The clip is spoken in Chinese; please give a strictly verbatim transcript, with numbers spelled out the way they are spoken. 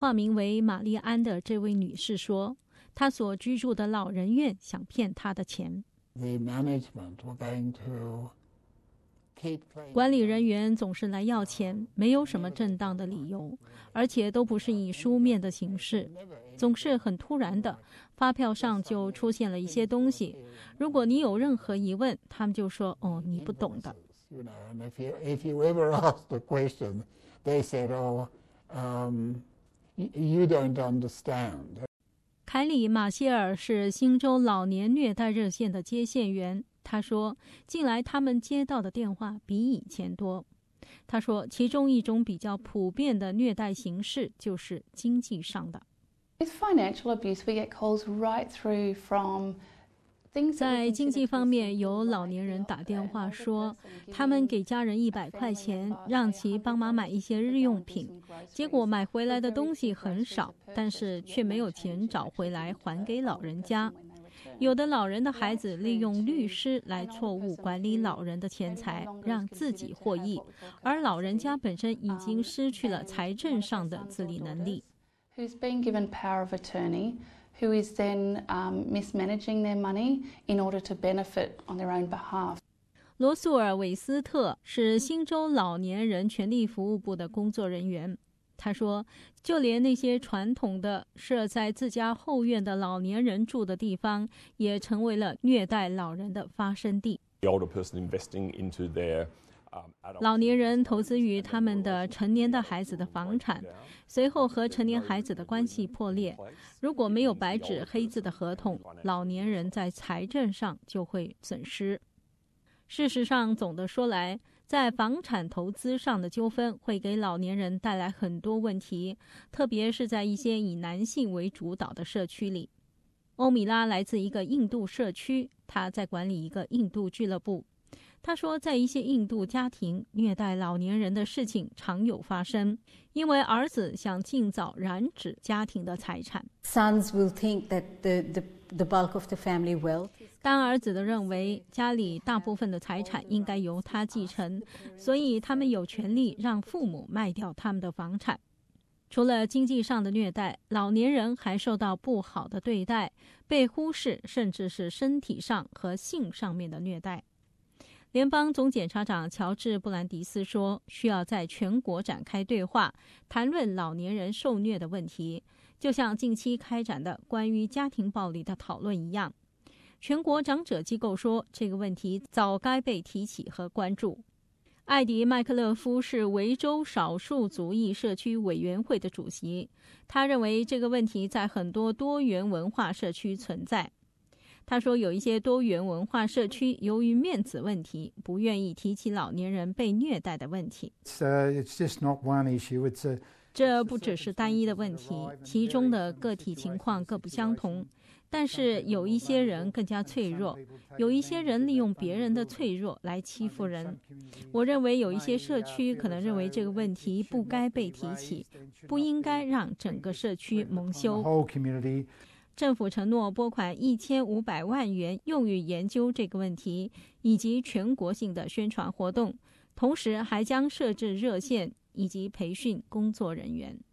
化名为玛丽安的这位女士说，她所居住的老人院想骗她的钱。管理人员总是来要钱，没有什么正当的理由，而且都不是以书面的形式，总是很突然的，发票上就出现了一些东西。如果你有任何疑问，他们就说：“哦，你不懂的。” You don't understand. 凯里·马歇尔是新州老年虐待热线的接线员。他说，近来他们接到的电话比以前多。他说，其中一种比较普遍的虐待形式就是经济上的。 With financial abuse, we get calls right through from 在经济方面，有老年人打电话说，他们给家人一百块钱，让其帮忙买一些日用品，结果买回来的东西很少，但是却没有钱找回来还给老人家。有的老人的孩子利用律师来错误管理老人的钱财，让自己获益，而老人家本身已经失去了财政上的自理能力。 Who's been given power of attorney, who is then um, mismanaging their money in order to benefit on their own behalf. 罗素尔·韦斯特是新州老年人权利服务部的工作人员。他说，就连那些传统的设在自家后院的老年人住的地方，也成为了虐待老人的发生地。老年人投资于他们的成年的孩子的房产，随后和成年孩子的关系破裂。如果没有白纸黑字的合同，老年人在财政上就会损失。事实上，总的说来，在房产投资上的纠纷会给老年人带来很多问题，特别是在一些以男性为主导的社区里。欧米拉来自一个印度社区，他在管理一个印度俱乐部。他说，在一些印度家庭，虐待老年人的事情常有发生，因为儿子想尽早染指家庭的财产。 Sons will think that the, the, the bulk of the family wealth. 当儿子的认为家里大部分的财产应该由他继承，所以他们有权利让父母卖掉他们的房产。除了经济上的虐待，老年人还受到不好的对待，被忽视，甚至是身体上和性上面的虐待。联邦总检察长乔治·布兰迪斯说，需要在全国展开对话，谈论老年人受虐的问题，就像近期开展的关于家庭暴力的讨论一样。全国长者机构说，这个问题早该被提起和关注。艾迪·麦克勒夫是维州少数族裔社区委员会的主席，他认为这个问题在很多多元文化社区存在。他说，有一些多元文化社区由于面子问题，不愿意提起老年人被虐待的问题。这不只是单一的问题，其中的个体情况各不相同。但是有一些人更加脆弱，有一些人利用别人的脆弱来欺负人。我认为有一些社区可能认为这个问题不该被提起，不应该让整个社区蒙羞。政府承诺拨款一千五百万元用于研究这个问题，以及全国性的宣传活动，同时还将设置热线以及培训工作人员。